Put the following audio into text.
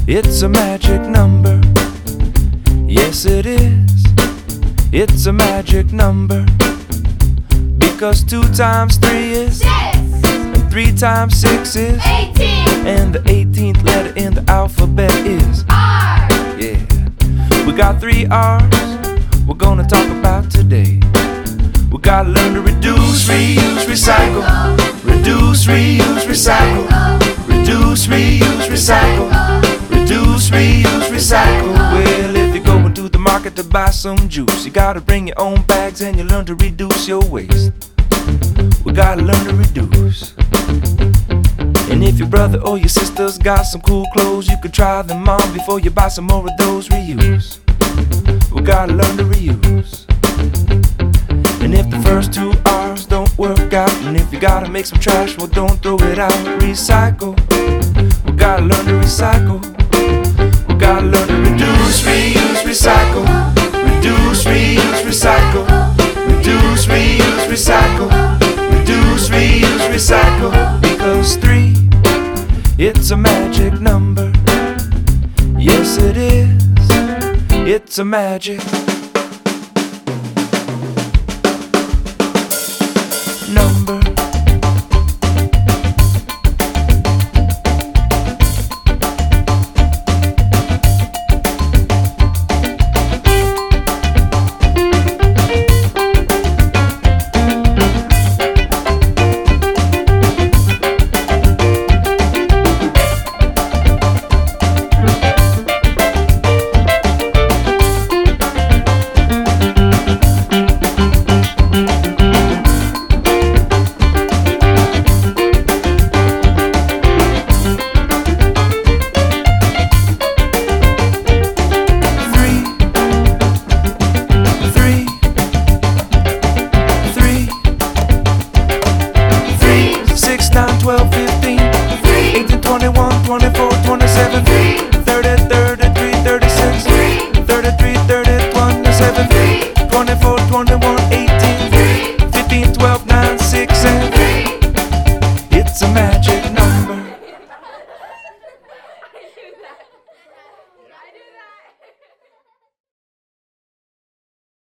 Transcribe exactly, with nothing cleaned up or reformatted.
It's a magic number. Yes, it is. It's a magic number. Because two times three is six. And three times six is eighteen. And the eighteenth letter in the alphabet is R. Yeah. We got three R's we're gonna talk about today. We gotta learn to reduce, reuse, recycle. Reduce, reuse, recycle. Reduce, reuse, recycle. Reduce, reuse, recycle. Well, if you're going to the market to buy some juice, you gotta bring your own bags and you learn to reduce your waste. We gotta learn to reduce. And if your brother or your sister's got some cool clothes, you could try them on before you buy some more of those. Reuse. We gotta learn to reuse. And if the first two R's don't work out, and if you gotta make some trash, well, don't throw it out. Recycle. We gotta learn to recycle. We gotta learn to reduce, reuse, recycle. Reduce, reuse, recycle. Reduce, reuse, recycle. Reduce, reuse, recycle. Because three, it's a magic number. Yes, it is. It's a magic number.